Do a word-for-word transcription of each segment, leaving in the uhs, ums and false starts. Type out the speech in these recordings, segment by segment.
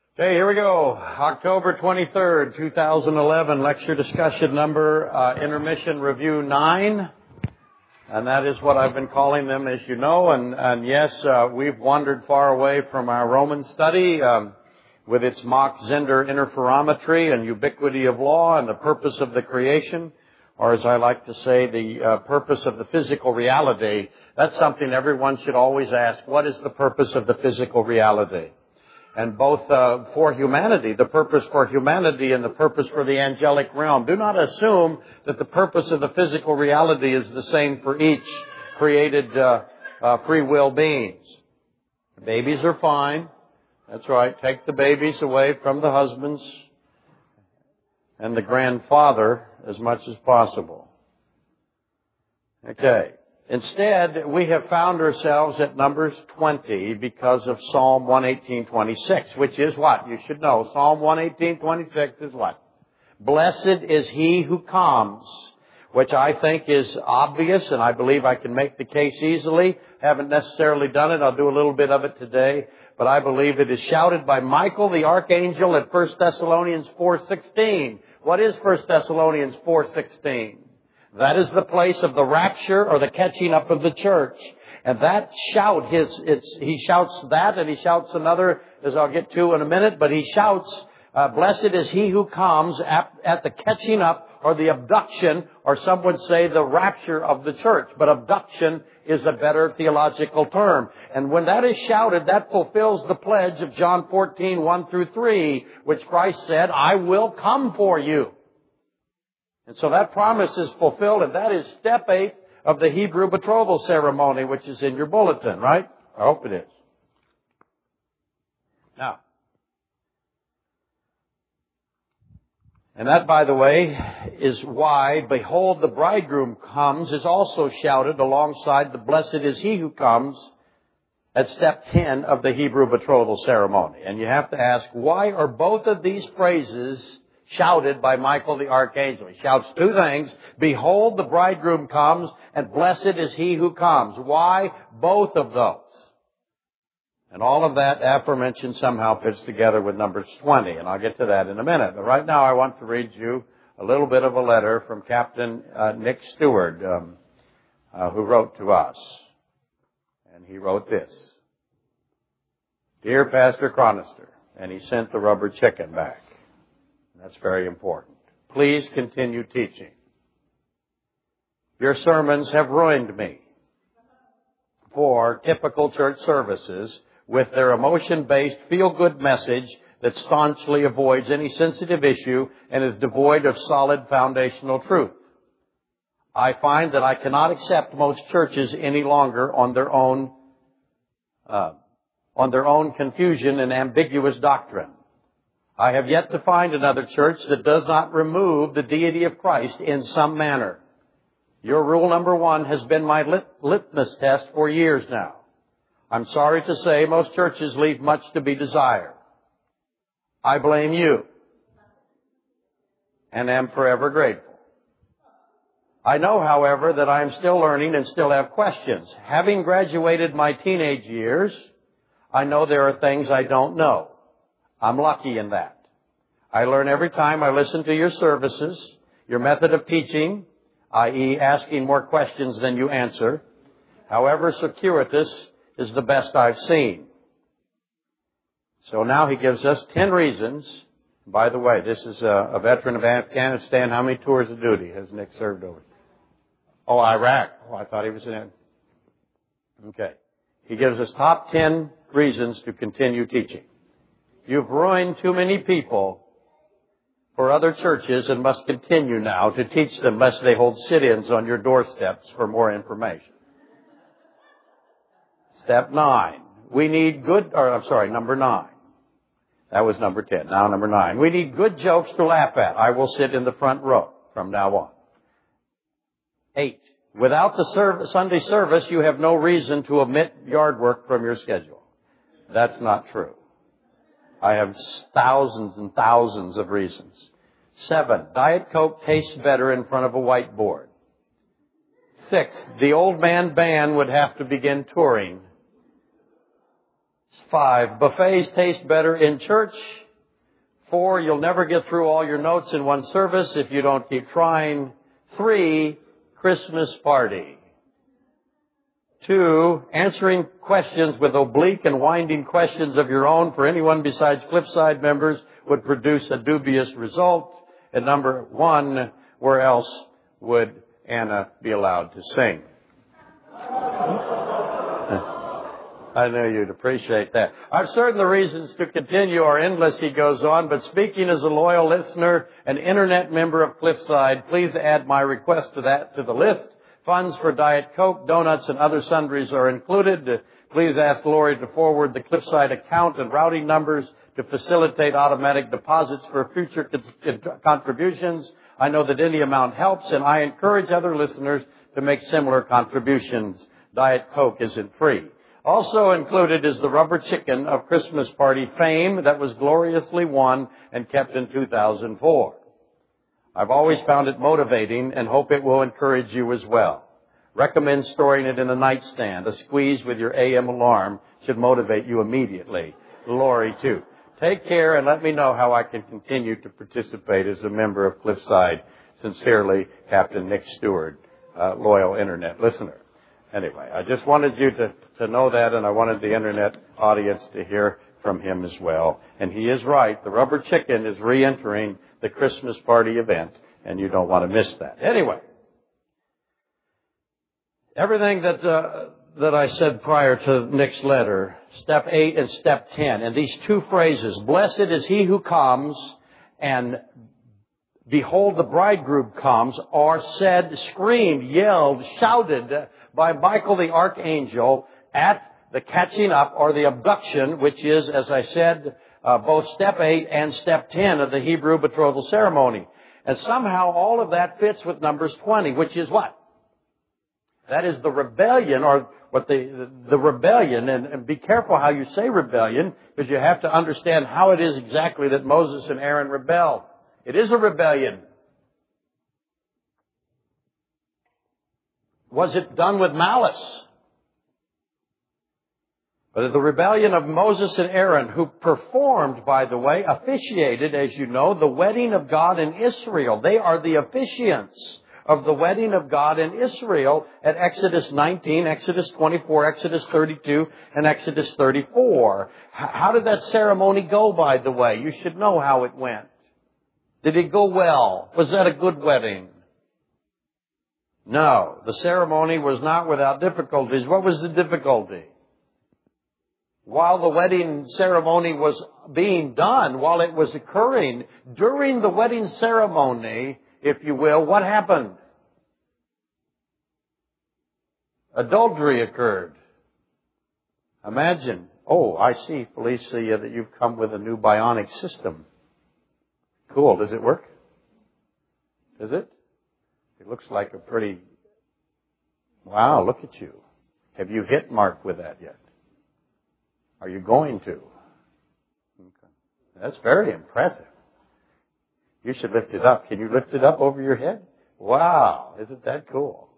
Okay, here we go. October twenty-third, two thousand eleven, lecture discussion number, uh, intermission review nine. And that is what I've been calling them, as you know. And, and yes, uh, we've wandered far away from our Roman study um, with its Mach-Zehnder interferometry and ubiquity of law and the purpose of the creation, or as I like to say, the uh, purpose of the physical reality. That's something everyone should always ask. What is the purpose of the physical reality? And both uh, for humanity, the purpose for humanity and the purpose for the angelic realm. Do not assume that the purpose of the physical reality is the same for each created uh, uh, free will beings. Babies are fine. That's right. Take the babies away from the husbands and the grandfather as much as possible. Okay. Instead, we have found ourselves at Numbers twenty because of Psalm one eighteen twenty-six, which is what? You should know. Psalm one eighteen twenty-six is what? Blessed is he who comes, which I think is obvious, and I believe I can make the case easily. Haven't necessarily done it. I'll do a little bit of it today. But I believe it is shouted by Michael the archangel at First Thessalonians four sixteen. What is First Thessalonians four sixteen? That is the place of the rapture or the catching up of the church. And that shout, his, it's, he shouts that and he shouts another, as I'll get to in a minute, but he shouts, uh, blessed is he who comes at, at the catching up or the abduction, or some would say the rapture of the church. But abduction is a better theological term. And when that is shouted, that fulfills the pledge of John fourteen, one through three, which Christ said, I will come for you. And so that promise is fulfilled, and that is step eight of the Hebrew betrothal ceremony, which is in your bulletin, right? I hope it is. Now, and that, by the way, is why, behold, the bridegroom comes, is also shouted alongside the blessed is he who comes at step ten of the Hebrew betrothal ceremony. And you have to ask, why are both of these phrases shouted by Michael the archangel? He shouts two things. Behold, the bridegroom comes, and blessed is he who comes. Why both of those? And all of that aforementioned somehow fits together with Numbers twenty, and I'll get to that in a minute. But right now I want to read you a little bit of a letter from Captain uh, Nick Stewart, um, uh, who wrote to us. And he wrote this. Dear Pastor Chronister, and he sent the rubber chicken back. That's very important. Please continue teaching. Your sermons have ruined me. For typical church services, with their emotion-based, feel-good message that staunchly avoids any sensitive issue and is devoid of solid foundational truth. I find that I cannot accept most churches any longer on their own, uh, on their own confusion and ambiguous doctrine. I have yet to find another church that does not remove the deity of Christ in some manner. Your rule number one has been my lit- litmus test for years now. I'm sorry to say most churches leave much to be desired. I blame you and am forever grateful. I know, however, that I am still learning and still have questions. Having graduated my teenage years, I know there are things I don't know. I'm lucky in that. I learn every time I listen to your services, your method of teaching, that is asking more questions than you answer, however circuitous, is the best I've seen. So now he gives us ten reasons. By the way, this is a, a veteran of Afghanistan. How many tours of duty has Nick served over? Oh, Iraq. Oh, I thought he was in. Okay. He gives us top ten reasons to continue teaching. You've ruined too many people for other churches and must continue now to teach them lest they hold sit-ins on your doorsteps for more information. Step nine. We need good, or I'm sorry, number nine. That was number ten. Now number nine. We need good jokes to laugh at. I will sit in the front row from now on. Eight. Without the service, Sunday service, you have no reason to omit yard work from your schedule. That's not true. I have thousands and thousands of reasons. Seven, Diet Coke tastes better in front of a whiteboard. Six, the old man band would have to begin touring. Five, buffets taste better in church. Four, you'll never get through all your notes in one service if you don't keep trying. Three, Christmas party. Two, answering questions with oblique and winding questions of your own for anyone besides Cliffside members would produce a dubious result. And number one, where else would Anna be allowed to sing? I know you'd appreciate that. I'm certain the reasons to continue are endless, he goes on, but speaking as a loyal listener, an internet member of Cliffside, please add my request to that to the list. Funds for Diet Coke, donuts, and other sundries are included. Please ask Lori to forward the Cliffside account and routing numbers to facilitate automatic deposits for future contributions. I know that any amount helps, and I encourage other listeners to make similar contributions. Diet Coke isn't free. Also included is the rubber chicken of Christmas party fame that was gloriously won and kept in two thousand four. I've always found it motivating and hope it will encourage you as well. Recommend storing it in a nightstand. A squeeze with your A M alarm should motivate you immediately. Lori, too. Take care and let me know how I can continue to participate as a member of Cliffside. Sincerely, Captain Nick Stewart, uh, loyal internet listener. Anyway, I just wanted you to, to know that, and I wanted the internet audience to hear from him as well. And he is right. The rubber chicken is re-entering the Christmas party event, and you don't want to miss that. Anyway, everything that uh, that I said prior to Nick's letter, step eight and step ten, and these two phrases, blessed is he who comes and behold the bridegroom comes, are said, screamed, yelled, shouted by Michael the archangel at the catching up or the abduction, which is, as I said, uh, both step eight and step ten of the Hebrew betrothal ceremony. And somehow all of that fits with Numbers twenty, which is what? That is the rebellion, or what the, the, the rebellion, and, and be careful how you say rebellion, because you have to understand how it is exactly that Moses and Aaron rebelled. It is a rebellion. Was it done with malice? But the rebellion of Moses and Aaron, who performed, by the way, officiated, as you know, the wedding of God in Israel. They are the officiants of the wedding of God in Israel at Exodus nineteen, Exodus twenty-four, Exodus thirty-two, and Exodus thirty-four. How did that ceremony go, by the way? You should know how it went. Did it go well? Was that a good wedding? No, the ceremony was not without difficulties. What was the difficulty? While the wedding ceremony was being done, while it was occurring, during the wedding ceremony, if you will, what happened? Adultery occurred. Imagine. Oh, I see, Felicia, that you've come with a new bionic system. Cool. Does it work? Does it? It looks like a pretty... Wow, look at you. Have you hit Mark with that yet? Are you going to? Okay. That's very impressive. You should lift it up. Can you lift it up over your head? Wow, isn't that cool?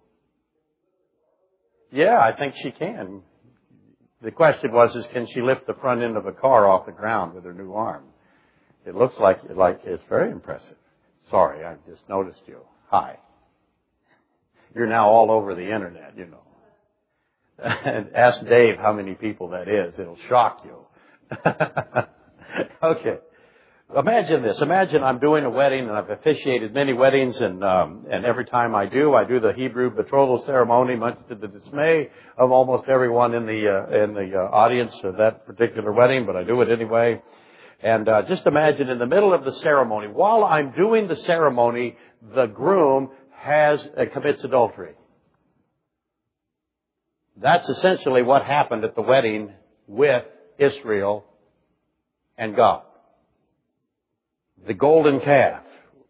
Yeah, I think she can. The question was, is can she lift the front end of a car off the ground with her new arm? It looks like, like it's very impressive. Sorry, I just noticed you. Hi. You're now all over the internet, you know. And ask Dave how many people that is. It'll shock you. Okay. Imagine this. Imagine I'm doing a wedding, and I've officiated many weddings, and um, and every time I do, I do the Hebrew betrothal ceremony, much to the dismay of almost everyone in the uh, in the uh, audience of that particular wedding, but I do it anyway. And uh, just imagine in the middle of the ceremony, while I'm doing the ceremony, the groom has uh, commits adultery. That's essentially what happened at the wedding with Israel and God. The golden calf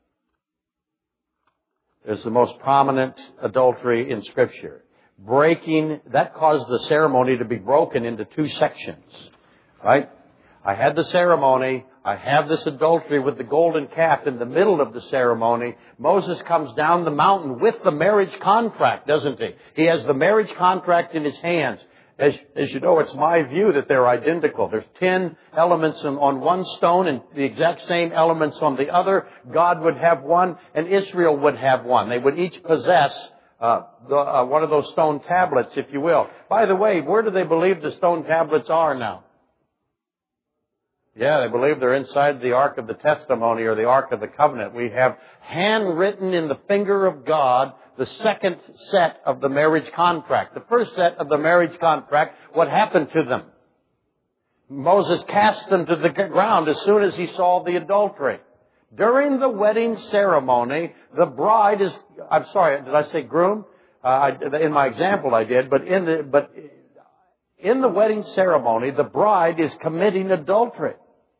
is the most prominent adultery in Scripture. Breaking, that caused the ceremony to be broken into two sections, right? I had the ceremony. I have this adultery with the golden calf in the middle of the ceremony. Moses comes down the mountain with the marriage contract, doesn't he? He has the marriage contract in his hands. As, as you know, it's my view that they're identical. There's ten elements on, on one stone and the exact same elements on the other. God would have one and Israel would have one. They would each possess uh, the, uh, one of those stone tablets, if you will. By the way, where do they believe the stone tablets are now? Yeah, they believe they're inside the Ark of the Testimony or the Ark of the Covenant. We have handwritten in the finger of God the second set of the marriage contract. The first set of the marriage contract, what happened to them? Moses cast them to the ground as soon as he saw the adultery. During the wedding ceremony, the bride is, I'm sorry, did I say groom? Uh, I, in my example I did, but in the, but in the wedding ceremony, the bride is committing adultery.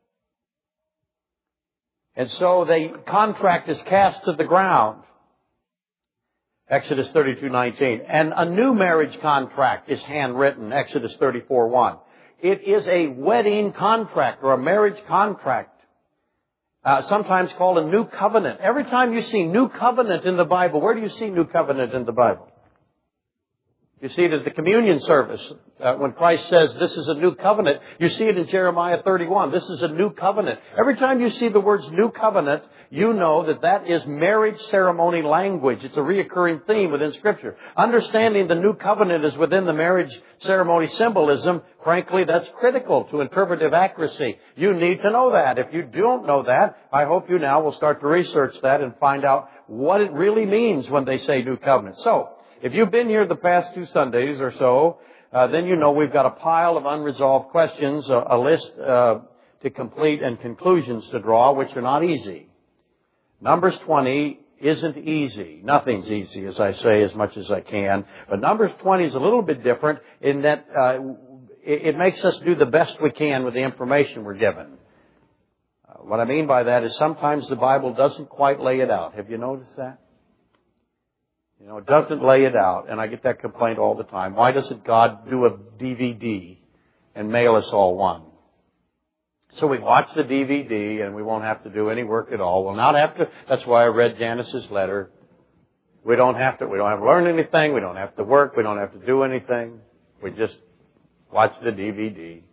And so the contract is cast to the ground. Exodus thirty-two nineteen. And a new marriage contract is handwritten. Exodus thirty-four one. It is a wedding contract or a marriage contract. Uh, sometimes called a new covenant. Every time you see new covenant in the Bible, where do you see new covenant in the Bible? You see it at the communion service. Uh, when Christ says this is a new covenant, you see it in Jeremiah thirty-one. This is a new covenant. Every time you see the words new covenant, you know that that is marriage ceremony language. It's a reoccurring theme within Scripture. Understanding the new covenant is within the marriage ceremony symbolism, frankly, that's critical to interpretive accuracy. You need to know that. If you don't know that, I hope you now will start to research that and find out what it really means when they say new covenant. So, if you've been here the past two Sundays or so, uh, then you know we've got a pile of unresolved questions, a, a list uh, to complete and conclusions to draw, which are not easy. Numbers twenty isn't easy. Nothing's easy, as I say, as much as I can. But Numbers twenty is a little bit different in that uh, it, it makes us do the best we can with the information we're given. Uh, what I mean by that is sometimes the Bible doesn't quite lay it out. Have you noticed that? You know, it doesn't lay it out, and I get that complaint all the time. Why doesn't God do a D V D and mail us all one? So we watch the D V D, and we won't have to do any work at all. We'll not have to. That's why I read Janice's letter. We don't have to. We don't have to learn anything. We don't have to work. We don't have to do anything. We just watch the D V D.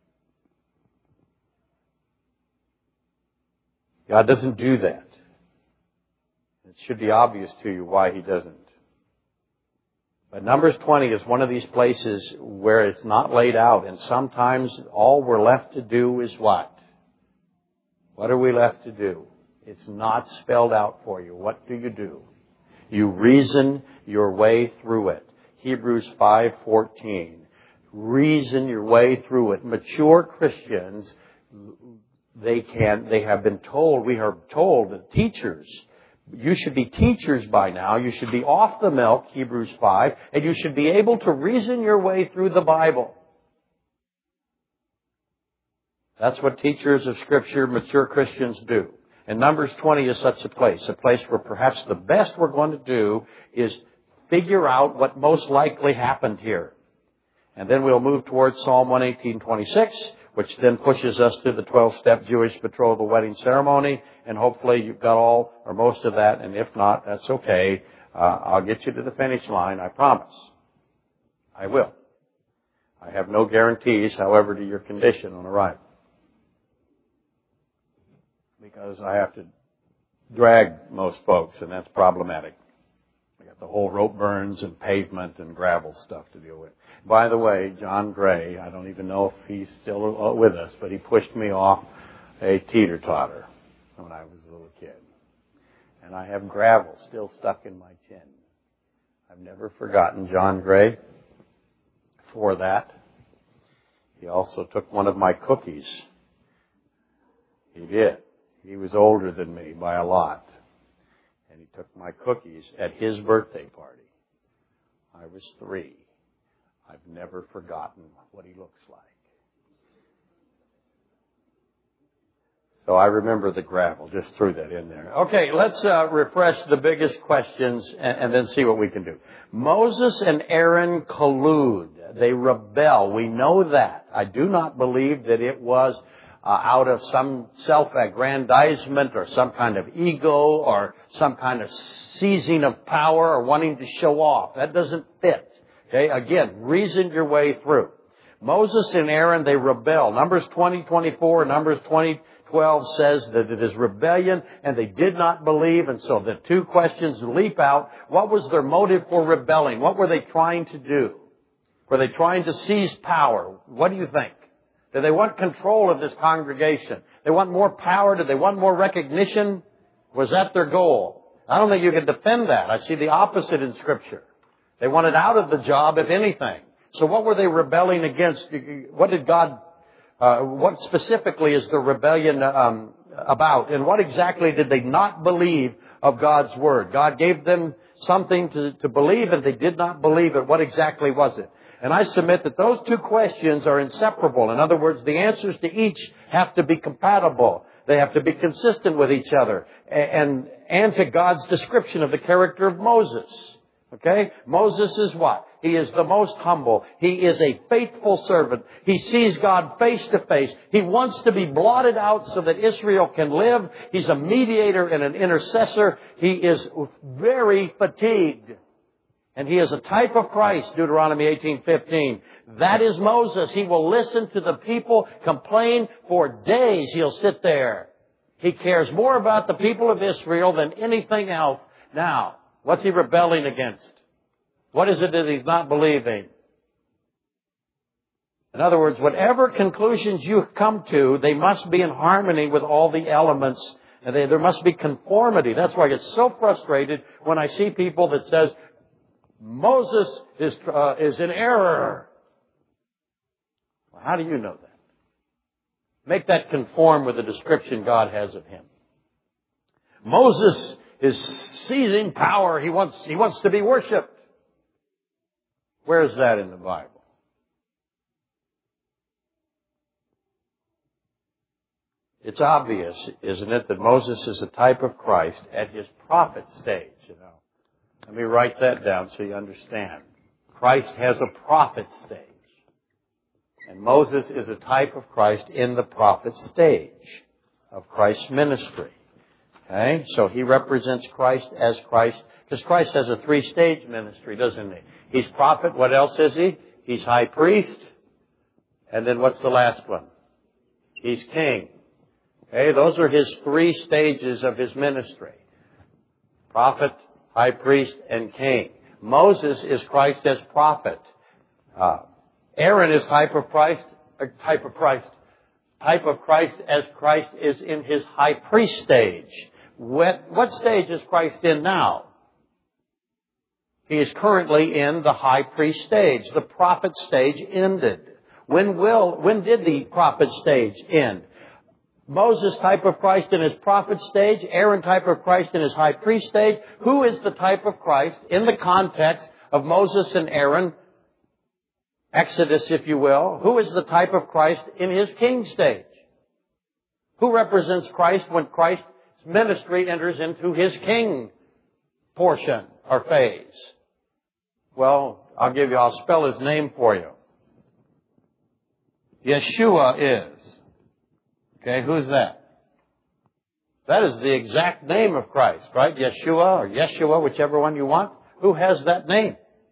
God doesn't do that. It should be obvious to you why He doesn't. But Numbers twenty is one of these places where it's not laid out, and sometimes all we're left to do is what? What are we left to do? It's not spelled out for you. What do you do? You reason your way through it. Hebrews five fourteen. Reason your way through it. Mature Christians, they can, they have been told, we are told that teachers, you should be teachers by now. You should be off the milk, Hebrews five, and you should be able to reason your way through the Bible. That's what teachers of Scripture, mature Christians do. And Numbers twenty is such a place, a place where perhaps the best we're going to do is figure out what most likely happened here. And then we'll move towards Psalm one eighteen twenty-six, which then pushes us to the twelve-step Jewish betrothal wedding ceremony. And hopefully you've got all or most of that. And if not, that's okay. Uh, I'll get you to the finish line, I promise. I will. I have no guarantees, however, to your condition on arrival. Because I have to drag most folks, and that's problematic. I got the whole rope burns and pavement and gravel stuff to deal with. By the way, John Gray, I don't even know if he's still with us, but he pushed me off a teeter-totter when I was a little kid. And I have gravel still stuck in my chin. I've never forgotten John Gray for that. He also took one of my cookies. He did. He was older than me by a lot. And he took my cookies at his birthday party. I was three. I've never forgotten what he looks like. So I remember the gravel. Just threw that in there. Okay, let's uh, refresh the biggest questions and, and then see what we can do. Moses and Aaron collude. They rebel. We know that. I do not believe that it was uh, out of some self-aggrandizement or some kind of ego or some kind of seizing of power or wanting to show off. That doesn't fit. Okay, again, reason your way through. Moses and Aaron, they rebel. Numbers twenty twenty-four, Numbers twenty twelve says that it is rebellion and they did not believe. And so the two questions leap out. What was their motive for rebelling? What were they trying to do? Were they trying to seize power? What do you think? Did they want control of this congregation? They want more power? Did they want more recognition? Was that their goal? I don't think you can defend that. I see the opposite in Scripture. They wanted out of the job, if anything. So what were they rebelling against? What did God, uh, what specifically is the rebellion um, about? And what exactly did they not believe of God's Word? God gave them something to, to believe and they did not believe it. What exactly was it? And I submit that those two questions are inseparable. In other words, the answers to each have to be compatible. They have to be consistent with each other and, and to God's description of the character of Moses. Okay? Moses is what? He is the most humble. He is a faithful servant. He sees God face to face. He wants to be blotted out so that Israel can live. He's a mediator and an intercessor. He is very fatigued. And he is a type of Christ, Deuteronomy eighteen fifteen. That is Moses. He will listen to the people complain for days. He'll sit there. He cares more about the people of Israel than anything else. Now, what's he rebelling against? What is it that he's not believing? In other words, whatever conclusions you come to, they must be in harmony with all the elements. And they, there must be conformity. That's why I get so frustrated when I see people that says, Moses is, uh, is in error. Well, how do you know that? Make that conform with the description God has of him. Moses is seizing power. He wants, he wants to be worshipped. Where is that in the Bible? It's obvious, isn't it, that Moses is a type of Christ at his prophet stage, you know. Let me write that down so you understand. Christ has a prophet stage. And Moses is a type of Christ in the prophet stage of Christ's ministry. Okay? So he represents Christ as Christ, because Christ has a three-stage ministry, doesn't he? He's prophet. What else is he? He's high priest. And then what's the last one? He's king. Okay? Those are his three stages of his ministry. Prophet, high priest, and king. Moses is Christ as prophet. Uh, Aaron is type of Christ, uh, type of Christ, type of Christ as Christ is in his high priest stage. What, what stage is Christ in now? He is currently in the high priest stage. The prophet stage ended. When will, when did the prophet stage end? Moses type of Christ in his prophet stage, Aaron type of Christ in his high priest stage. Who is the type of Christ in the context of Moses and Aaron? Exodus, if you will. Who is the type of Christ in his king stage? Who represents Christ when Christ's ministry enters into his king portion or phase? Well, I'll give you, I'll spell his name for you. Yeshua is. Okay, who's that? That is the exact name of Christ, right? Yeshua or Yeshua, whichever one you want. Who has that name?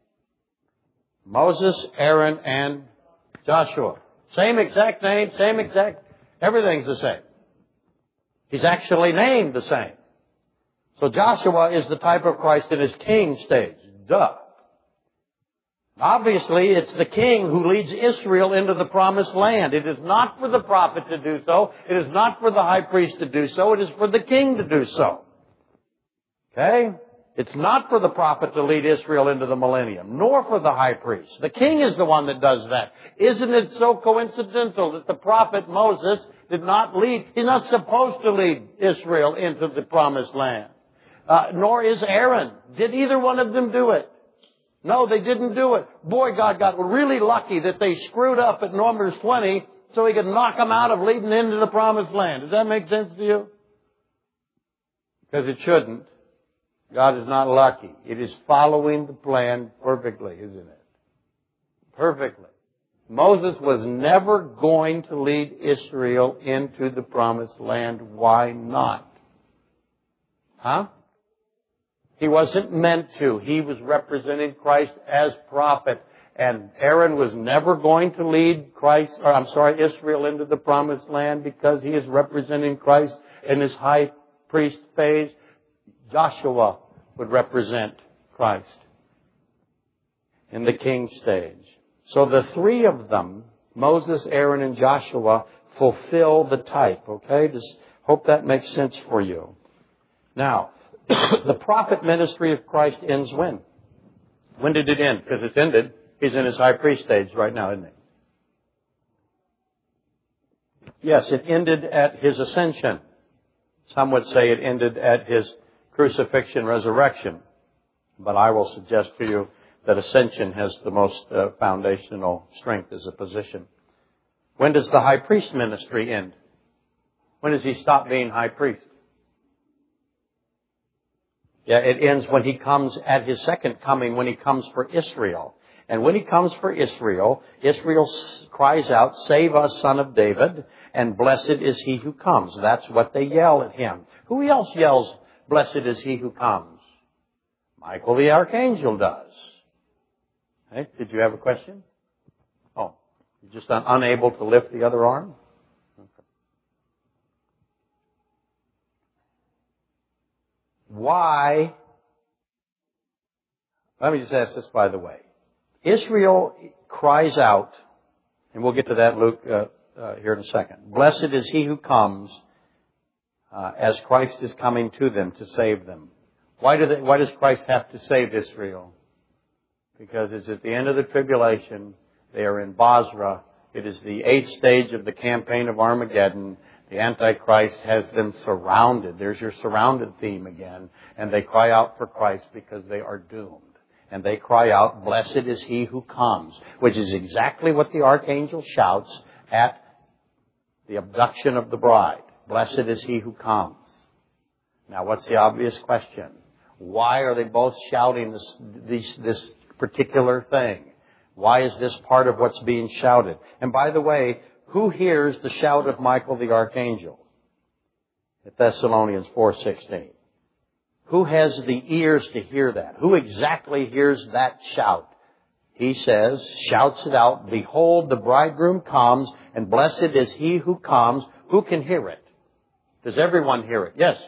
Moses, Aaron, and Joshua. Same exact name, same exact, everything's the same. He's actually named the same. So Joshua is the type of Christ in his king stage. Duh. Obviously, it's the king who leads Israel into the promised land. It is not for the prophet to do so. It is not for the high priest to do so. It is for the king to do so. Okay? It's not for the prophet to lead Israel into the millennium, nor for the high priest. The king is the one that does that. Isn't it so coincidental that the prophet Moses did not lead, he's not supposed to lead Israel into the promised land. Uh, nor is Aaron. Did either one of them do it? No, they didn't do it. Boy, God got really lucky that they screwed up at Numbers twenty so he could knock them out of leading into the promised land. Does that make sense to you? Because it shouldn't. God is not lucky. It is following the plan perfectly, isn't it? Perfectly. Moses was never going to lead Israel into the promised land. Why not? Huh? He wasn't meant to. He was representing Christ as prophet. And Aaron was never going to lead Christ, or I'm sorry, Israel into the promised land because he is representing Christ in his high priest phase. Joshua would represent Christ in the king stage. So the three of them, Moses, Aaron, and Joshua, fulfill the type. Okay? Just hope that makes sense for you. Now, the prophet ministry of Christ ends when? When did it end? Because it's ended. He's in his high priest stage right now, isn't he? Yes, it ended at his ascension. Some would say it ended at his crucifixion, resurrection. But I will suggest to you that ascension has the most uh, foundational strength as a position. When does the high priest ministry end? When does he stop being high priest? Yeah, it ends when he comes at his second coming, when he comes for Israel. And when he comes for Israel, Israel cries out, "Save us, Son of David," and "Blessed is he who comes." That's what they yell at him. Who else yells, "Blessed is he who comes"? Michael the archangel does. Hey, did you have a question? Oh, you're just un- unable to lift the other arm? Okay. Why? Let me just ask this, by the way. Israel cries out, and we'll get to that, Luke, uh, uh, here in a second. "Blessed is he who comes uh, as Christ is coming to them to save them." Why, do they, why does Christ have to save Israel? Because it's at the end of the tribulation. They are in Basra. It is the eighth stage of the campaign of Armageddon. The Antichrist has them surrounded. There's your surrounded theme again. And they cry out for Christ because they are doomed. And they cry out, "Blessed is he who comes," which is exactly what the archangel shouts at the abduction of the bride. "Blessed is he who comes." Now, what's the obvious question? Why are they both shouting this, this, this particular thing? Why is this part of what's being shouted? And by the way, who hears the shout of Michael the archangel? At Thessalonians four sixteen. Who has the ears to hear that? Who exactly hears that shout? He says, shouts it out, "Behold, the bridegroom comes, and blessed is he who comes." Who can hear it? Does everyone hear it? Yes.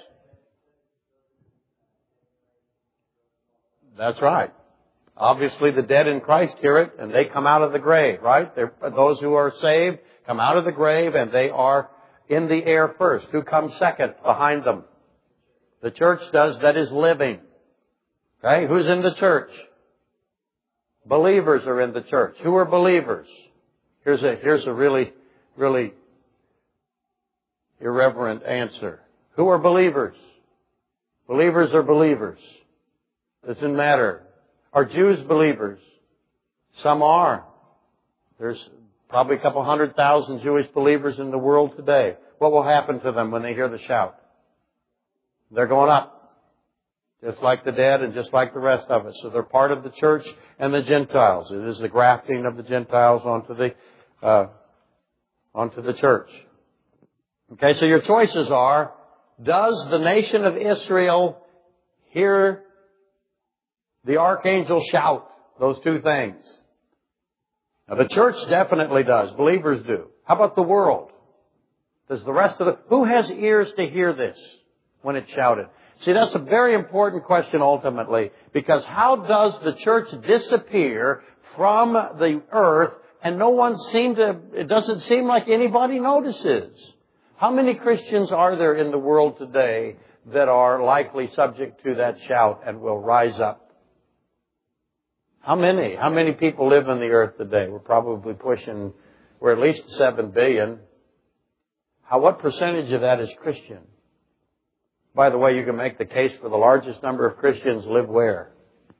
That's right. Obviously, the dead in Christ hear it, and they come out of the grave, right? They're, those who are saved come out of the grave, and they are in the air first. Who comes second behind them? The church does, that is living. Okay? Who's in the church? Believers are in the church. Who are believers? Here's a, here's a really, really irreverent answer. Who are believers? Believers are believers. Doesn't matter. Are Jews believers? Some are. There's probably a couple hundred thousand Jewish believers in the world today. What will happen to them when they hear the shout? They're going up. Just like the dead and just like the rest of us. So they're part of the church and the Gentiles. It is the grafting of the Gentiles onto the, uh, onto the church. Okay, so your choices are, does the nation of Israel hear the archangel shout? Those two things. Now the church definitely does. Believers do. How about the world? Does the rest of the... Who has ears to hear this when it's shouted? See, that's a very important question ultimately, because how does the church disappear from the earth and no one seem to... It doesn't seem like anybody notices. How many Christians are there in the world today that are likely subject to that shout and will rise up? How many? How many people live on the earth today? We're probably pushing, we're at least seven billion. How, what percentage of that is Christian? By the way, you can make the case for the largest number of Christians live where?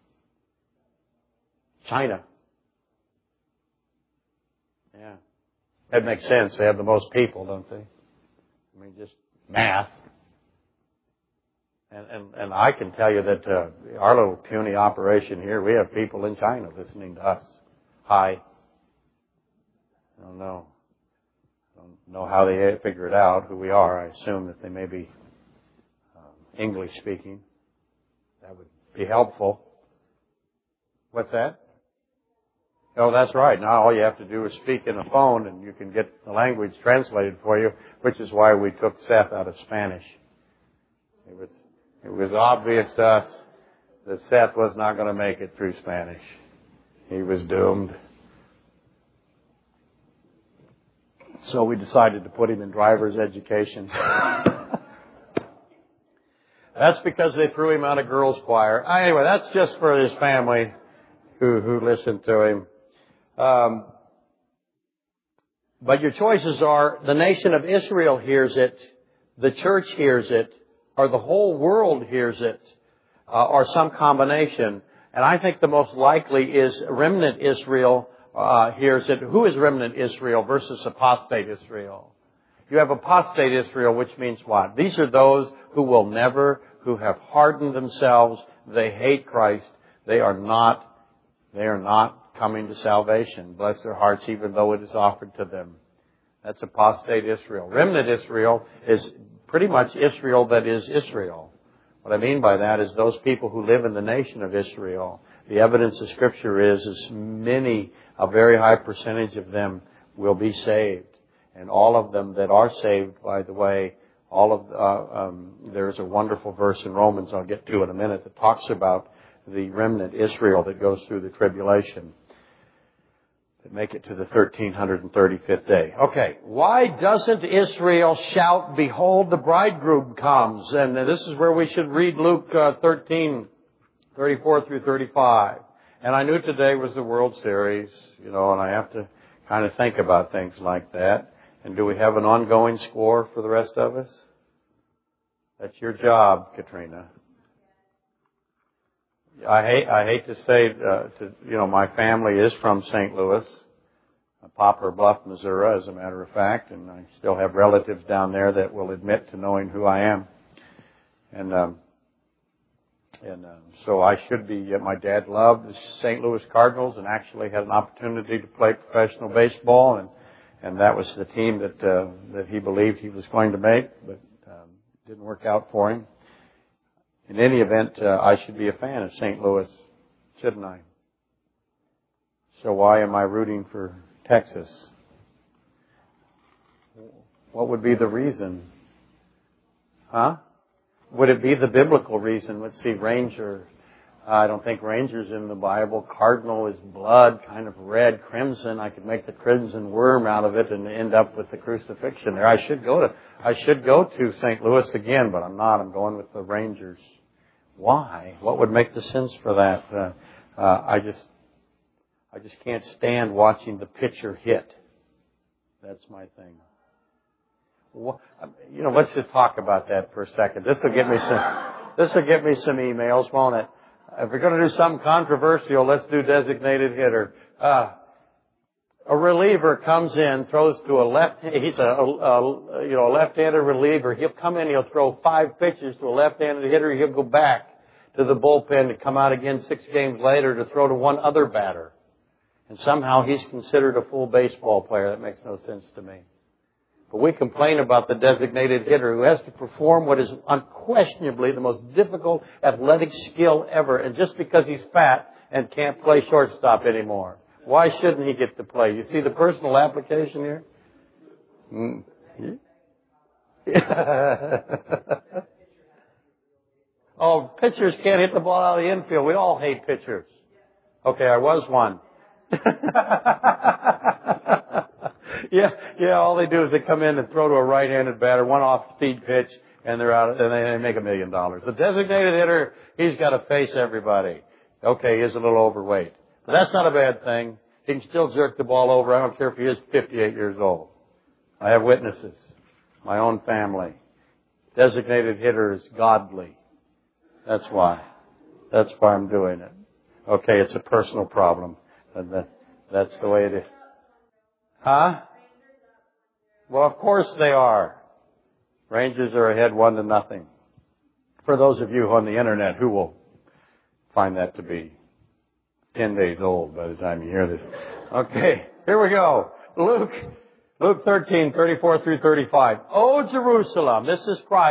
China. Yeah. That makes sense. They have the most people, don't they? I mean, just math. And, and, and I can tell you that uh, our little puny operation here, we have people in China listening to us. Hi. I don't know. I don't know how they figure it out, who we are. I assume that they may be um, English speaking. That would Be helpful. What's that? Oh, that's right. Now all you have to do is speak in a phone and you can get the language translated for you, which is why we took Seth out of Spanish. It was, it was obvious to us that Seth was not going to make it through Spanish. He was doomed. So we decided to put him in driver's education. That's because they threw him out of girls' choir. Anyway, that's just for his family who, who listened to him. Um, but your choices are the nation of Israel hears it, the church hears it, or the whole world hears it, uh, or some combination. And I think the most likely is remnant Israel uh, hears it. Who is remnant Israel versus apostate Israel? You have apostate Israel, which means what? These are those who will never, who have hardened themselves. They hate Christ. They are not, they are not coming to salvation. Bless their hearts, even though it is offered to them. That's apostate Israel. Remnant Israel is pretty much Israel that is Israel. What I mean by that is those people who live in the nation of Israel. The evidence of Scripture is, is many, a very high percentage of them will be saved. And all of them that are saved, by the way, all of uh, um, there's a wonderful verse in Romans I'll get to in a minute that talks about the remnant Israel that goes through the tribulation, that make it to the thirteen thirty-fifth day. Okay, why doesn't Israel shout, "Behold, the bridegroom comes"? And this is where we should read Luke uh, thirteen, thirty-four through thirty-five. And I knew today was the World Series, you know, and I have to kind of think about things like that. And do we have an ongoing score for the rest of us? That's your job, Katrina. I hate, I hate to say, uh, to, you know, my family is from Saint Louis, Poplar Bluff, Missouri, as a matter of fact, and I still have relatives down there that will admit to knowing who I am. And, um, and, um, so I should be, uh, my dad loved the Saint Louis Cardinals and actually had an opportunity to play professional baseball, and, and that was the team that, uh, that he believed he was going to make, but, um, didn't work out for him. In any event, uh, I should be a fan of Saint Louis, shouldn't I? So why am I rooting for Texas? What would be the reason? Huh? Would it be the biblical reason? Let's see, Ranger. Uh, I don't think Ranger's in the Bible. Cardinal is blood, kind of red, crimson. I could make the crimson worm out of it and end up with the crucifixion there. I should go to, I should go to Saint Louis again, but I'm not. I'm going with the Rangers. Why? What would make the sense for that? Uh, uh, I just, I just can't stand watching the pitcher hit. That's my thing. What, you know, let's just talk about that for a second. This will get me some, this will get me some emails, won't it? If we're going to do something controversial, let's do designated hitter. Uh, a reliever comes in, throws to a left, he's a, a, you know, a left-handed reliever. He'll come in, he'll throw five pitches to a left-handed hitter. He'll go back to the bullpen to come out again six games later to throw to one other batter. And somehow he's considered a full baseball player. That makes no sense to me. But we complain about the designated hitter who has to perform what is unquestionably the most difficult athletic skill ever. And just because he's fat and can't play shortstop anymore. Why shouldn't he get to play? You see the personal application here? Mm. Oh, pitchers can't hit the ball out of the infield. We all hate pitchers. Okay, I was one. yeah, yeah, all they do is they come in and throw to a right-handed batter, one off-speed pitch, and they're out, and they make a million dollars. The designated hitter, he's got to face everybody. Okay, he's a little overweight. But that's not a bad thing. He can still jerk the ball over. I don't care if he is fifty-eight years old. I have witnesses. My own family. Designated hitter is godly. That's why. That's why I'm doing it. Okay, it's a personal problem. And that, that's the way it is. Huh? Well, of course they are. Rangers are ahead one to nothing. For those of you on the internet who will find that to be ten days old by the time you hear this. Okay, here we go. Luke, Luke thirteen, thirty-four through thirty-five. Oh, Jerusalem, this is Christ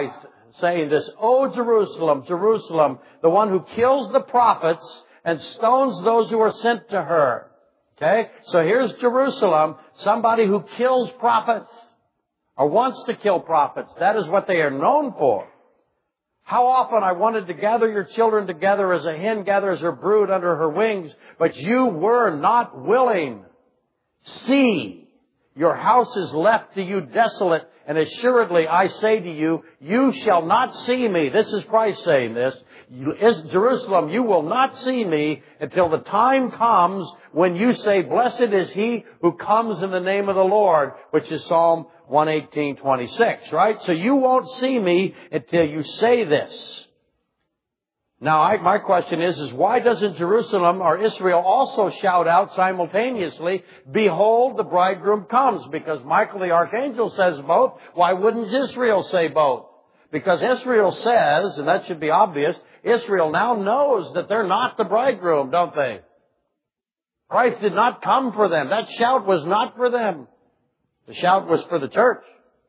saying this, "O Jerusalem, Jerusalem, the one who kills the prophets and stones those who are sent to her." Okay? So here's Jerusalem, somebody who kills prophets or wants to kill prophets. That is what they are known for. How often I wanted to gather your children together as a hen gathers her brood under her wings, but you were not willing. See, your house is left to you desolate, and assuredly I say to you, you shall not see me. This is Christ saying this. Jerusalem, you will not see me until the time comes when you say, "Blessed is he who comes in the name of the Lord," which is Psalm one eighteen twenty-six, right? So you won't see me until you say this. Now, I, my question is, is why doesn't Jerusalem or Israel also shout out simultaneously, "Behold, the bridegroom comes"? Because Michael the archangel says both. Why wouldn't Israel say both? Because Israel says, and that should be obvious, Israel now knows that they're not the bridegroom, don't they? Christ did not come for them. That shout was not for them. The shout was for the church.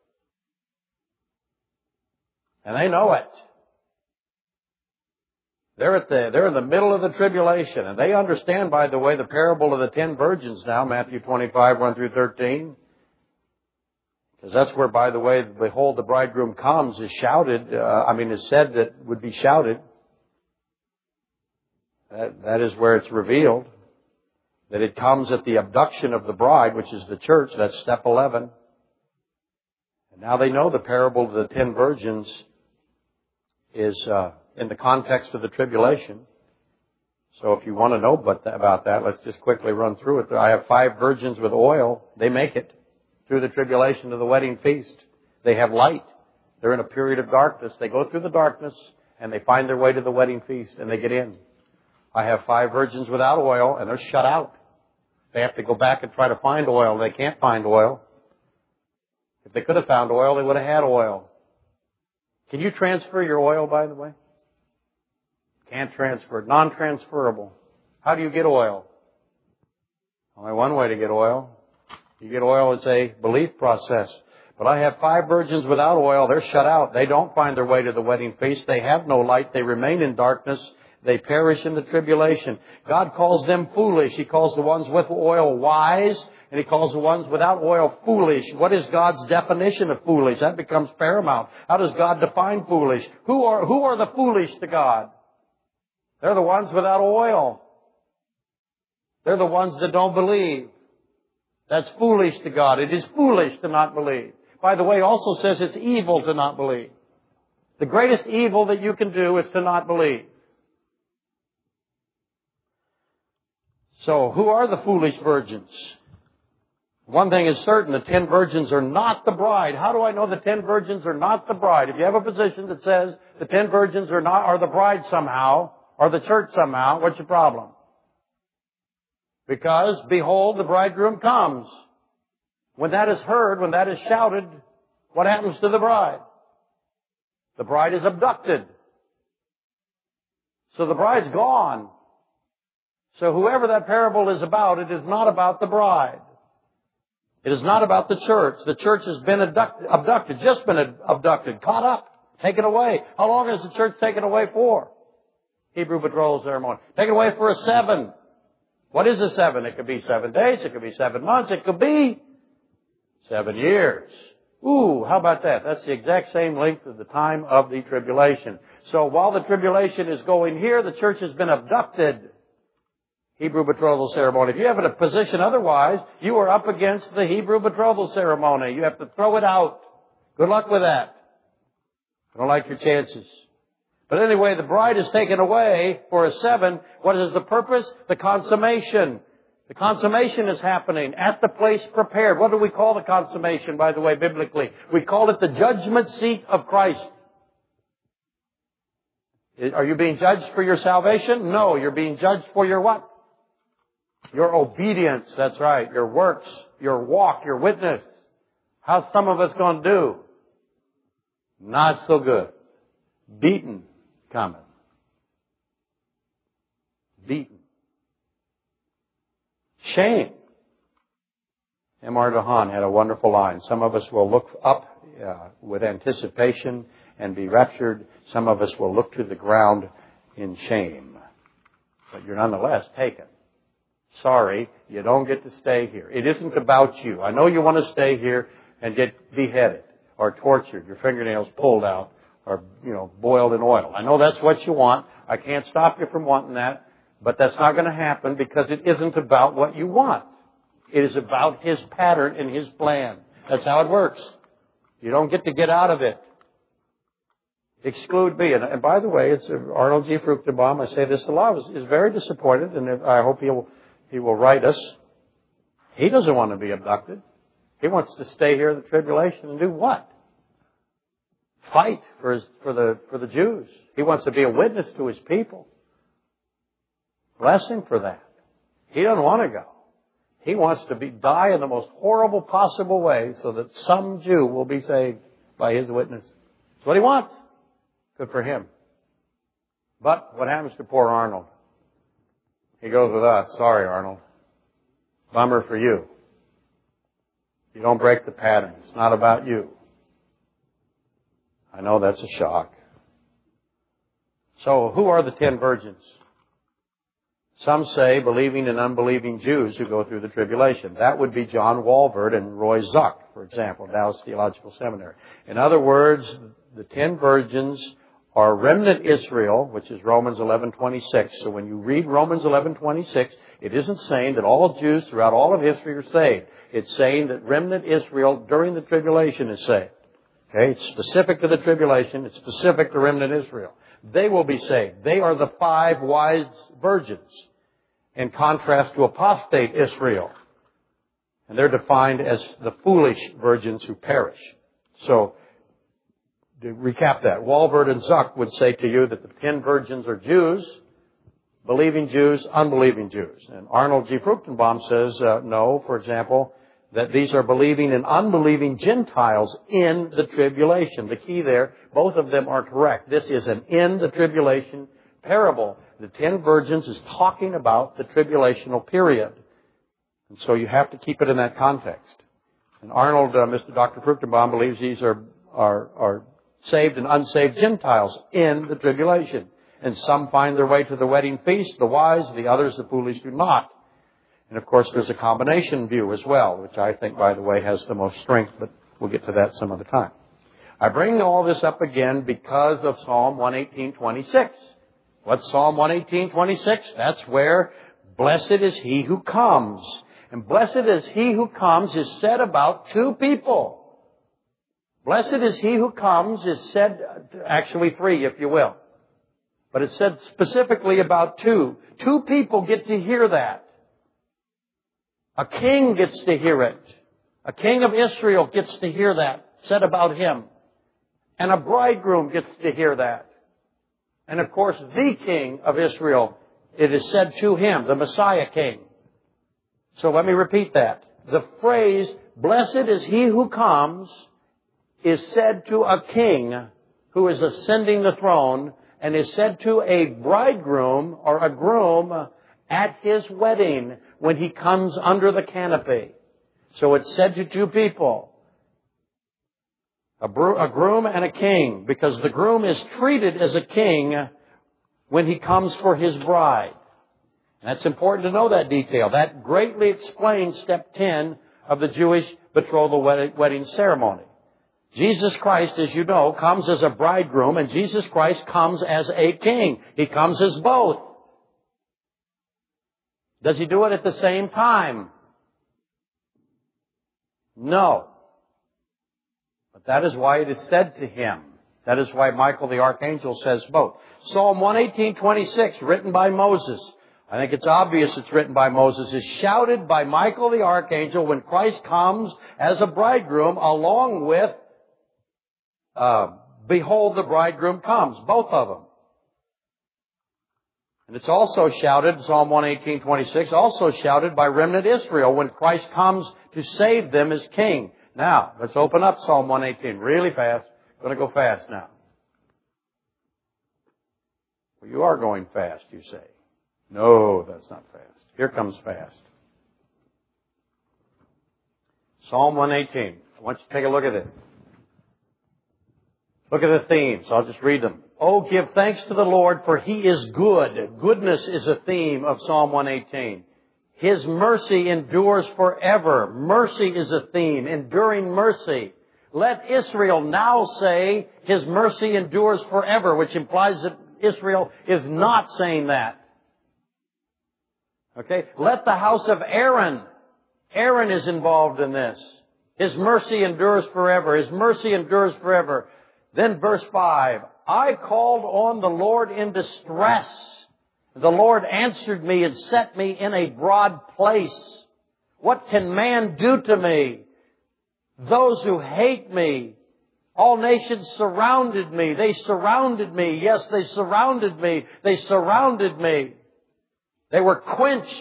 And they know it. They're at the, they're in the middle of the tribulation. And they understand, by the way, the parable of the ten virgins now, Matthew twenty-five, one through thirteen. Because that's where, by the way, "Behold, the bridegroom comes" is shouted, uh, I mean, is said that would be shouted. That, that is where it's revealed. That it comes at the abduction of the bride, which is the church. That's step eleven. And now they know the parable of the ten virgins is uh, in the context of the tribulation. So if you want to know about that, let's just quickly run through it. I have five virgins with oil. They make it through the tribulation to the wedding feast. They have light. They're in a period of darkness. They go through the darkness and they find their way to the wedding feast and they get in. I have five virgins without oil and they're shut out. They have to go back and try to find oil. They can't find oil. If they could have found oil, they would have had oil. Can you transfer your oil, by the way? Can't transfer. Non-transferable. How do you get oil? Only one way to get oil. You get oil, it's a belief process. But I have five virgins without oil. They're shut out. They don't find their way to the wedding feast. They have no light. They remain in darkness. They perish in the tribulation. God calls them foolish. He calls the ones with oil wise, and He calls the ones without oil foolish. What is God's definition of foolish? That becomes paramount. How does God define foolish? Who are, who are the foolish to God? They're the ones without oil. They're the ones that don't believe. That's foolish to God. It is foolish to not believe. By the way, it also says it's evil to not believe. The greatest evil that you can do is to not believe. So, who are the foolish virgins? One thing is certain, the ten virgins are not the bride. How do I know the ten virgins are not the bride? If you have a position that says the ten virgins are not, are the bride somehow, or the church somehow, what's your problem? Because, behold, the bridegroom comes. When that is heard, when that is shouted, what happens to the bride? The bride is abducted. So the bride's gone. So whoever that parable is about, it is not about the bride. It is not about the church. The church has been abducted, just been abducted, caught up, taken away. How long is the church taken away for? Hebrew betrothal ceremony. Taken away for a seven. What is a seven? It could be seven days. It could be seven months. It could be seven years. Ooh, how about that? That's the exact same length of the time of the tribulation. So while the tribulation is going here, the church has been abducted. Hebrew betrothal ceremony. If you have a position otherwise, you are up against the Hebrew betrothal ceremony. You have to throw it out. Good luck with that. I don't like your chances. But anyway, the bride is taken away for a seven. What is the purpose? The consummation. The consummation is happening at the place prepared. What do we call the consummation, by the way, biblically? We call it the judgment seat of Christ. Are you being judged for your salvation? No, you're being judged for your what? Your obedience. That's right. Your works, your walk, your witness. How's some of us going to do? Not so good. Beaten. Coming. Beaten. Shame. M R DeHaan had a wonderful line. Some of us will look up uh, with anticipation and be raptured. Some of us will look to the ground in shame. But you're nonetheless taken. Sorry, you don't get to stay here. It isn't about you. I know you want to stay here and get beheaded or tortured, your fingernails pulled out, or, you know, boiled in oil. I know that's what you want. I can't stop you from wanting that. But that's not going to happen because it isn't about what you want. It is about His pattern and His plan. That's how it works. You don't get to get out of it. Exclude me. And, and by the way, it's uh, Arnold G. Fruchtenbaum, I say this a lot, is, is very disappointed, and I hope he'll, he will write us. He doesn't want to be abducted. He wants to stay here in the tribulation and do what? Fight for his, for the for the Jews. He wants to be a witness to his people. Bless him for that. He doesn't want to go. He wants to be die in the most horrible possible way so that some Jew will be saved by his witness. That's what he wants. Good for him. But what happens to poor Arnold? He goes with us. Sorry, Arnold. Bummer for you. You don't break the pattern. It's not about you. I know that's a shock. So who are the ten virgins? Some say believing and unbelieving Jews who go through the tribulation. That would be John Walvoord and Roy Zuck, for example, Dallas Theological Seminary. In other words, the ten virgins are remnant Israel, which is Romans eleven twenty-six. So when you read Romans eleven twenty-six, it isn't saying that all Jews throughout all of history are saved. It's saying that remnant Israel during the tribulation is saved. Okay, it's specific to the tribulation. It's specific to remnant Israel. They will be saved. They are the five wise virgins, in contrast to apostate Israel. And they're defined as the foolish virgins who perish. So, to recap that, Walvoord and Zuck would say to you that the ten virgins are Jews, believing Jews, unbelieving Jews. And Arnold G. Fruchtenbaum says, uh, no, for example, that these are believing and unbelieving Gentiles in the tribulation. The key there, both of them are correct. This is an in the tribulation parable. The ten virgins is talking about the tribulational period. And so you have to keep it in that context. And Arnold, uh, Mister Doctor Fruchtenbaum, believes these are, are, are saved and unsaved Gentiles in the tribulation. And some find their way to the wedding feast, the wise, the others, the foolish, do not. And of course, there's a combination view as well, which I think, by the way, has the most strength, but we'll get to that some other time. I bring all this up again because of Psalm one eighteen twenty-six. What's Psalm one eighteen twenty-six? That's where blessed is he who comes. And blessed is he who comes is said about two people. Blessed is he who comes is said, actually three, if you will. But it's said specifically about two. Two people get to hear that. A king gets to hear it. A king of Israel gets to hear that said about him. And a bridegroom gets to hear that. And of course, the king of Israel, it is said to him, the Messiah king. So let me repeat that. The phrase, blessed is he who comes, is said to a king who is ascending the throne, and is said to a bridegroom or a groom at his wedding when he comes under the canopy. So it's said to two people, a, bro- a groom and a king, because the groom is treated as a king when he comes for his bride. And that's important to know that detail. That greatly explains step ten of the Jewish betrothal wedding ceremony. Jesus Christ, as you know, comes as a bridegroom, and Jesus Christ comes as a king. He comes as both. Does he do it at the same time? No. But that is why it is said to him. That is why Michael the Archangel says both. Psalm one eighteen twenty-six, written by Moses. I think it's obvious it's written by Moses, is shouted by Michael the Archangel when Christ comes as a bridegroom along with, uh, behold, the bridegroom comes. Both of them. And it's also shouted, Psalm one eighteen twenty-six, also shouted by remnant Israel when Christ comes to save them as king. Now, let's open up Psalm one eighteen really fast. I'm going to go fast now. Well, you are going fast, you say. No, that's not fast. Here comes fast. Psalm one eighteen. I want you to take a look at this. Look at the themes. I'll just read them. Oh, give thanks to the Lord, for He is good. Goodness is a theme of Psalm one eighteen. His mercy endures forever. Mercy is a theme, enduring mercy. Let Israel now say His mercy endures forever, which implies that Israel is not saying that. Okay? Let the house of Aaron. Aaron is involved in this. His mercy endures forever. His mercy endures forever. Then verse five. I called on the Lord in distress. The Lord answered me and set me in a broad place. What can man do to me? Those who hate me. All nations surrounded me. They surrounded me. Yes, they surrounded me. They surrounded me. They were quenched.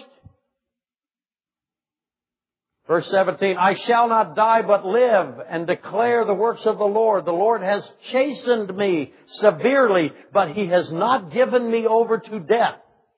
Verse seventeen, I shall not die but live and declare the works of the Lord. The Lord has chastened me severely, but He has not given me over to death.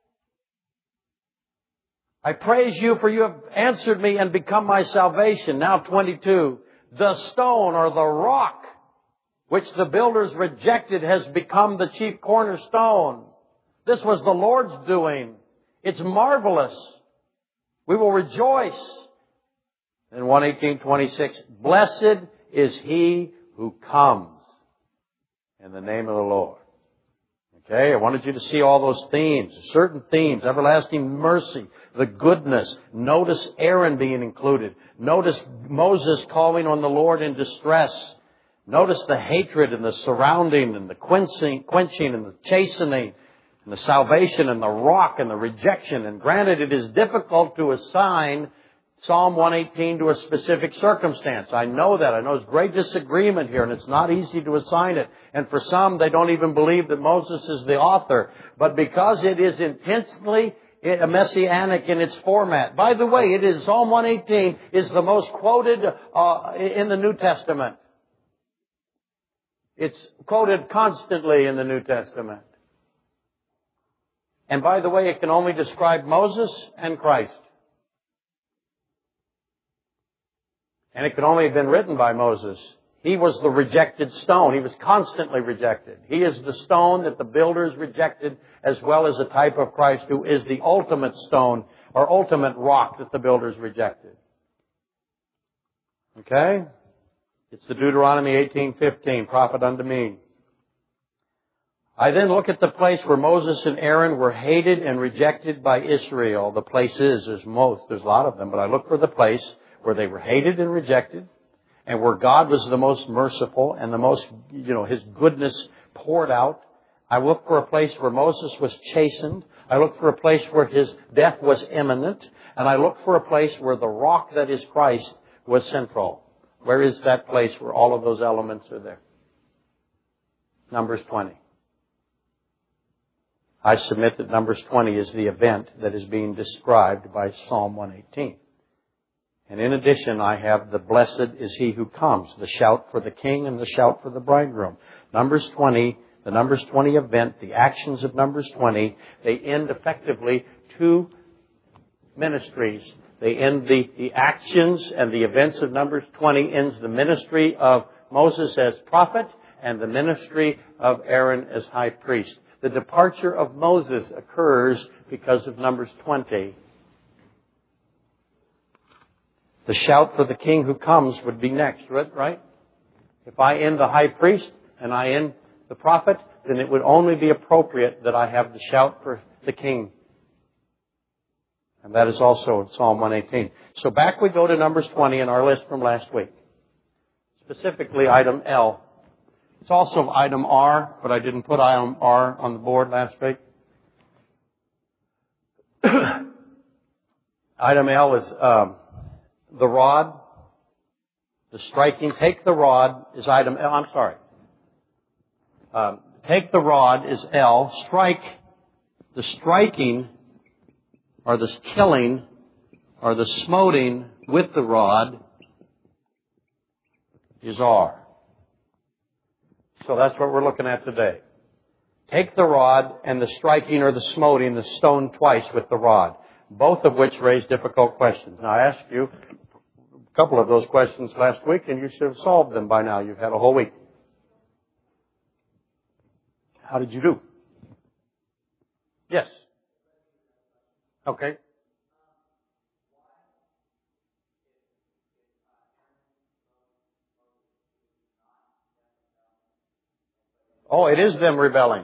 I praise You, for You have answered me and become my salvation. Now twenty-two, the stone or the rock which the builders rejected has become the chief cornerstone. This was the Lord's doing. It's marvelous. We will rejoice. In one eighteen twenty-six, blessed is he who comes in the name of the Lord. Okay, I wanted you to see all those themes, certain themes, everlasting mercy, the goodness. Notice Aaron being included. Notice Moses calling on the Lord in distress. Notice the hatred and the surrounding and the quenching, quenching and the chastening and the salvation and the rock and the rejection. And granted, it is difficult to assign Psalm one eighteen to a specific circumstance. I know that. I know there's great disagreement here, and it's not easy to assign it. And for some, they don't even believe that Moses is the author. But because it is intensely messianic in its format. By the way, it is Psalm one eighteen is the most quoted uh, in the New Testament. It's quoted constantly in the New Testament. And by the way, it can only describe Moses and Christ. And it could only have been written by Moses. He was the rejected stone. He was constantly rejected. He is the stone that the builders rejected, as well as a type of Christ who is the ultimate stone or ultimate rock that the builders rejected. Okay? It's the Deuteronomy eighteen fifteen, prophet unto me. I then look at the place where Moses and Aaron were hated and rejected by Israel. The place is, there's most, there's a lot of them, but I look for the place where they were hated and rejected, and where God was the most merciful and the most, you know, His goodness poured out. I look for a place where Moses was chastened. I look for a place where his death was imminent. And I look for a place where the rock that is Christ was central. Where is that place where all of those elements are there? Numbers twenty. I submit that Numbers twenty is the event that is being described by Psalm one eighteen. And in addition, I have the blessed is he who comes, the shout for the king and the shout for the bridegroom. Numbers twenty, the Numbers twenty event, the actions of Numbers twenty, they end effectively two ministries. They end the, the actions and the events of Numbers twenty ends the ministry of Moses as prophet and the ministry of Aaron as high priest. The departure of Moses occurs because of Numbers twenty. The shout for the king who comes would be next, right? If I end the high priest and I end the prophet, then it would only be appropriate that I have the shout for the king. And that is also in Psalm one eighteen. So back we go to Numbers twenty in our list from last week. Specifically item L. It's also item R, but I didn't put item R on the board last week. Item L is um, the rod, the striking. Take the rod is item L. I'm sorry. Um, take the rod is L. Strike, the striking, or the killing, or the smoting with the rod is R. So that's what we're looking at today. Take the rod and the striking or the smoting, the stone twice with the rod. Both of which raise difficult questions. Now I asked you a couple of those questions last week and you should have solved them by now. You've had a whole week. How did you do? Yes. Okay. Oh, it is them rebelling.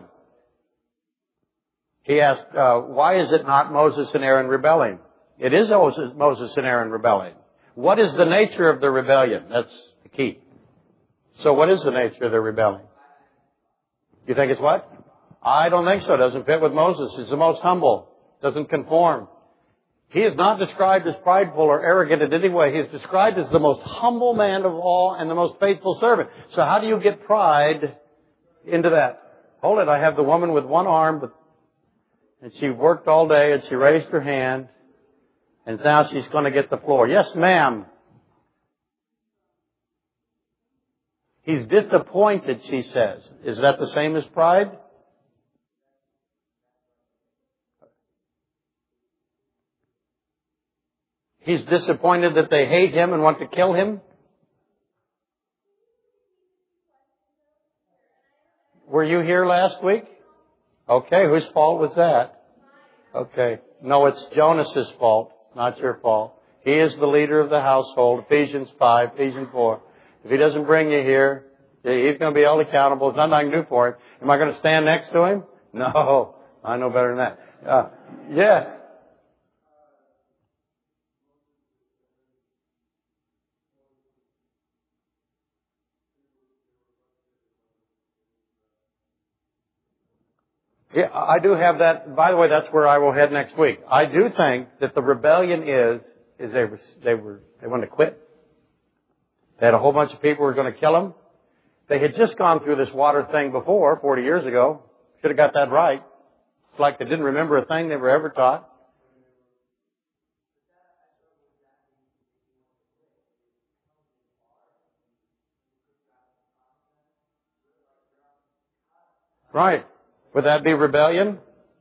He asked, uh, why is it not Moses and Aaron rebelling? It is Moses and Aaron rebelling. What is the nature of the rebellion? That's the key. So what is the nature of the rebellion? You think it's what? I don't think so. It doesn't fit with Moses. He's the most humble. Doesn't conform. He is not described as prideful or arrogant in any way. He is described as the most humble man of all and the most faithful servant. So how do you get pride into that? Hold it. I have the woman with one arm, but, and she worked all day and she raised her hand and now she's going to get the floor. Yes, ma'am. He's disappointed, she says. Is that the same as pride? He's disappointed that they hate him and want to kill him? Were you here last week? Okay, whose fault was that? Okay. No, it's Jonas's fault, not your fault. He is the leader of the household. Ephesians five, Ephesians four. If he doesn't bring you here, he's going to be held accountable. There's nothing I can do for him. Am I going to stand next to him? No. I know better than that. Uh, yes. Yeah, I do have that. By the way, that's where I will head next week. I do think that the rebellion is, is they were, they were, they wanted to quit. They had a whole bunch of people who were going to kill them. They had just gone through this water thing before, forty years ago. Should have got that right. It's like they didn't remember a thing they were ever taught. Right. Would that be rebellion?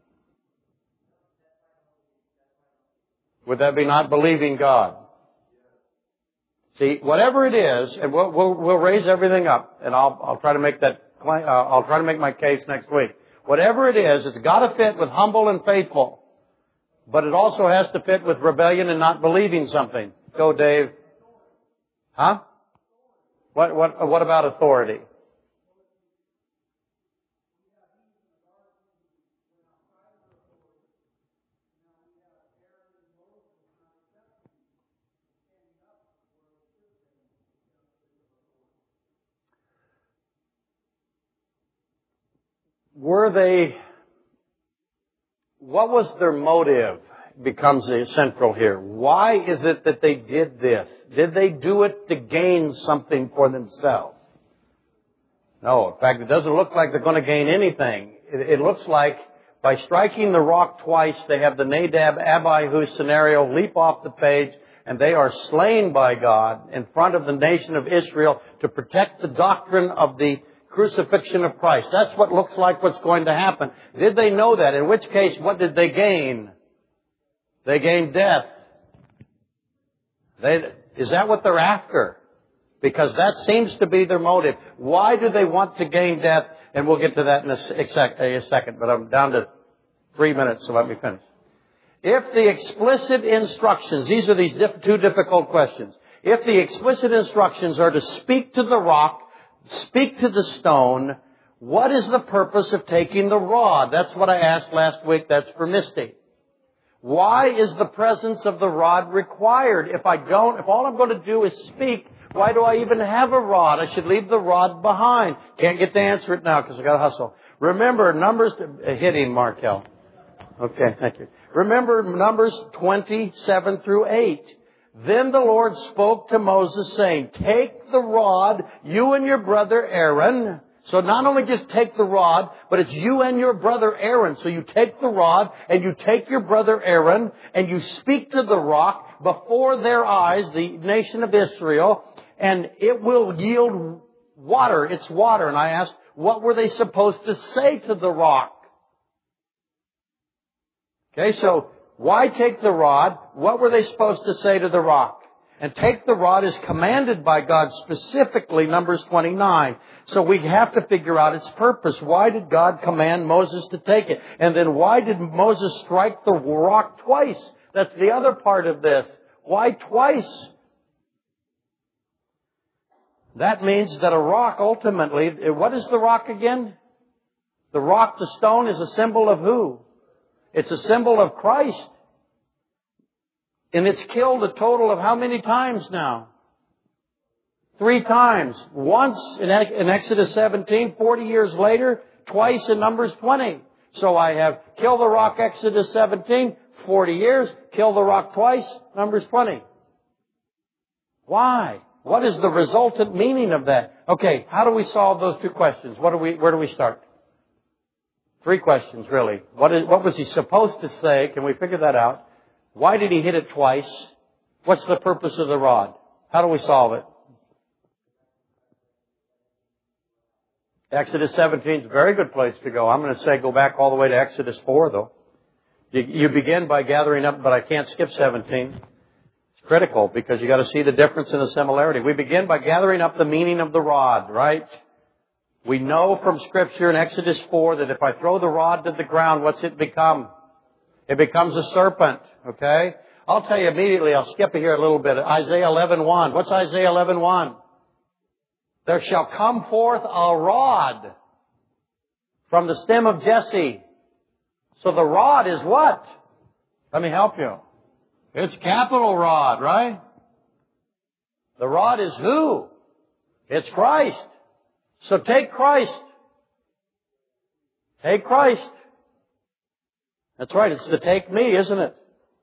Would that be not believing God? See, whatever it is, and we'll, we'll, we'll raise everything up, and I'll, I'll try to make that, uh, I'll try to make my case next week. Whatever it is, it's got to fit with humble and faithful, but it also has to fit with rebellion and not believing something. Go, Dave. Huh? What, what, what about authority? Were they, what was their motive becomes central here. Why is it that they did this? Did they do it to gain something for themselves? No. In fact, it doesn't look like they're going to gain anything. It, it looks like by striking the rock twice, they have the Nadab Abihu scenario leap off the page, and they are slain by God in front of the nation of Israel to protect the doctrine of the crucifixion of Christ. That's what looks like what's going to happen. Did they know that? In which case, what did they gain? They gained death. They, is that what they're after? Because that seems to be their motive. Why do they want to gain death? And we'll get to that in a, a second, but I'm down to three minutes, so let me finish. If the explicit instructions, these are these diff, two difficult questions. If the explicit instructions are to speak to the rock, speak to the stone, what is the purpose of taking the rod? That's what I asked last week. That's for Misty. Why is the presence of the rod required? If I don't, if all I'm going to do is speak, why do I even have a rod? I should leave the rod behind. Can't get to answer it now because I've got to hustle. Remember, Numbers, uh, hit him, Markel. Okay, thank you. Remember Numbers twenty-seven through eight. Then the Lord spoke to Moses saying, take the rod, you and your brother Aaron. So not only just take the rod, but it's you and your brother Aaron. So you take the rod and you take your brother Aaron and you speak to the rock before their eyes, the nation of Israel, and it will yield water. It's water. And I asked, what were they supposed to say to the rock? Okay, so why take the rod? What were they supposed to say to the rock? And take the rod is commanded by God specifically, Numbers twenty-nine. So we have to figure out its purpose. Why did God command Moses to take it? And then why did Moses strike the rock twice? That's the other part of this. Why twice? That means that a rock ultimately, what is the rock again? The rock, the stone, is a symbol of who? It's a symbol of Christ. And it's killed a total of how many times now? Three times. Once in Exodus seventeen, forty years later, twice in Numbers twenty. So I have kill the rock, Exodus seventeen, forty years, kill the rock twice, Numbers twenty. Why? What is the resultant meaning of that? Okay, how do we solve those two questions? What do we, where do we start? Three questions, really. What is, what was he supposed to say? Can we figure that out? Why did he hit it twice? What's the purpose of the rod? How do we solve it? Exodus seventeen is a very good place to go. I'm going to say go back all the way to Exodus four, though. You, you begin by gathering up, but I can't skip seventeen. It's critical because you got to see the difference and the similarity. We begin by gathering up the meaning of the rod, right? We know from Scripture in Exodus four that if I throw the rod to the ground, what's it become? It becomes a serpent, okay? I'll tell you immediately, I'll skip here a little bit. Isaiah eleven one. What's Isaiah eleven one? There shall come forth a rod from the stem of Jesse. So the rod is what? Let me help you. It's capital rod, right? The rod is who? It's Christ. So take Christ. Take Christ. That's right, it's the take me, isn't it?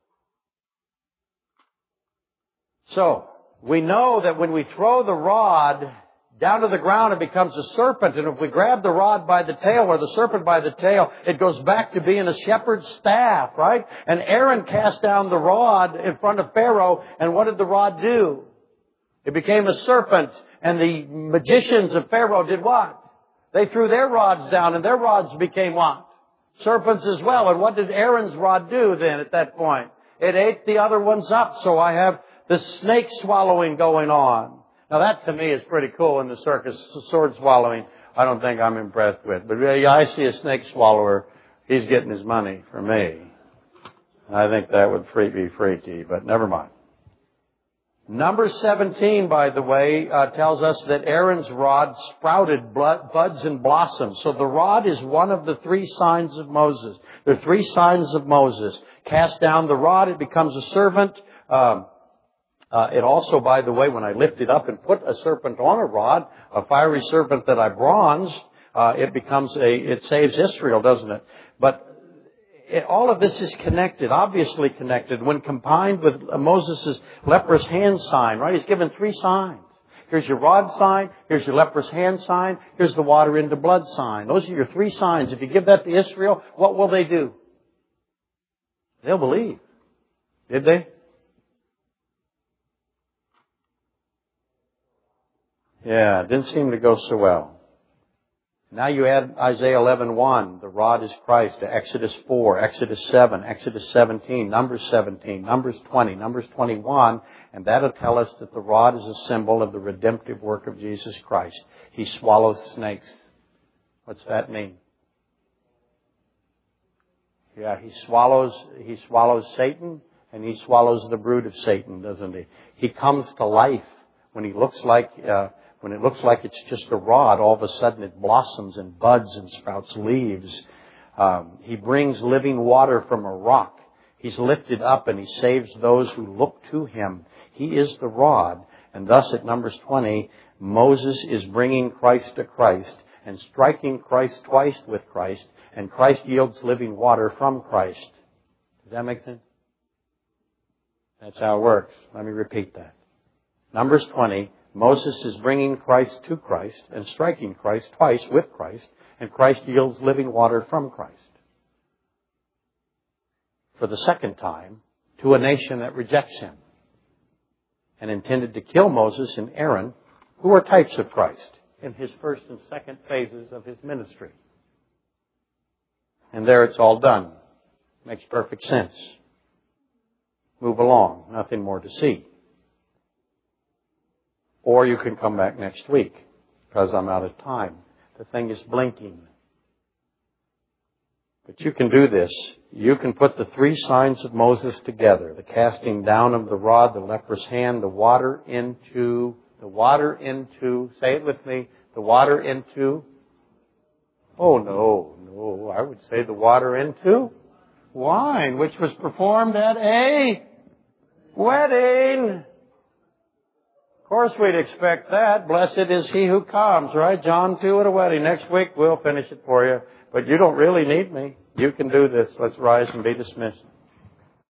So, we know that when we throw the rod down to the ground, it becomes a serpent. And if we grab the rod by the tail or the serpent by the tail, it goes back to being a shepherd's staff, right? And Aaron cast down the rod in front of Pharaoh, and what did the rod do? It became a serpent, and the magicians of Pharaoh did what? They threw their rods down, and their rods became what? Serpents as well. And what did Aaron's rod do then at that point? It ate the other ones up. So I have the snake swallowing going on. Now that to me is pretty cool in the circus. Sword swallowing, I don't think I'm impressed with. But really, I see a snake swallower, he's getting his money from me. I think that would be freaky, but never mind. Number seventeen, by the way, uh, tells us that Aaron's rod sprouted buds and blossoms. So the rod is one of the three signs of Moses. There are three signs of Moses. Cast down the rod, it becomes a serpent. Um, uh, it also, by the way, when I lift it up and put a serpent on a rod, a fiery serpent that I bronzed, uh, it becomes a, it saves Israel, doesn't it? But It, all of this is connected, obviously connected, when combined with Moses' leprous hand sign, right? He's given three signs. Here's your rod sign, here's your leprous hand sign, here's the water into blood sign. Those are your three signs. If you give that to Israel, what will they do? They'll believe. Did they? Yeah, it didn't seem to go so well. Now you add Isaiah eleven one, the rod is Christ, to Exodus four, Exodus seven, Exodus seventeen, Numbers seventeen, Numbers twenty, Numbers twenty-one, and that'll tell us that the rod is a symbol of the redemptive work of Jesus Christ. He swallows snakes. What's that mean? Yeah, he swallows, he swallows Satan, and he swallows the brood of Satan, doesn't he? He comes to life when he looks like, uh, When it looks like it's just a rod, all of a sudden it blossoms and buds and sprouts leaves. Um, he brings living water from a rock. He's lifted up and he saves those who look to him. He is the rod. And thus at Numbers twenty, Moses is bringing Christ to Christ and striking Christ twice with Christ. And Christ yields living water from Christ. Does that make sense? That's how it works. Let me repeat that. Numbers twenty. Moses is bringing Christ to Christ and striking Christ twice with Christ, and Christ yields living water from Christ. For the second time, to a nation that rejects him and intended to kill Moses and Aaron, who are types of Christ in his first and second phases of his ministry. And there it's all done. Makes perfect sense. Move along. Nothing more to see. Or you can come back next week, because I'm out of time. The thing is blinking. But you can do this. You can put the three signs of Moses together. The casting down of the rod, the leprous hand, the water into, the water into, say it with me, the water into, oh no, no, I would say the water into wine, which was performed at a wedding. Of course we'd expect that. Blessed is he who comes, right? John two at a wedding. Next week we'll finish it for you. But you don't really need me. You can do this. Let's rise and be dismissed.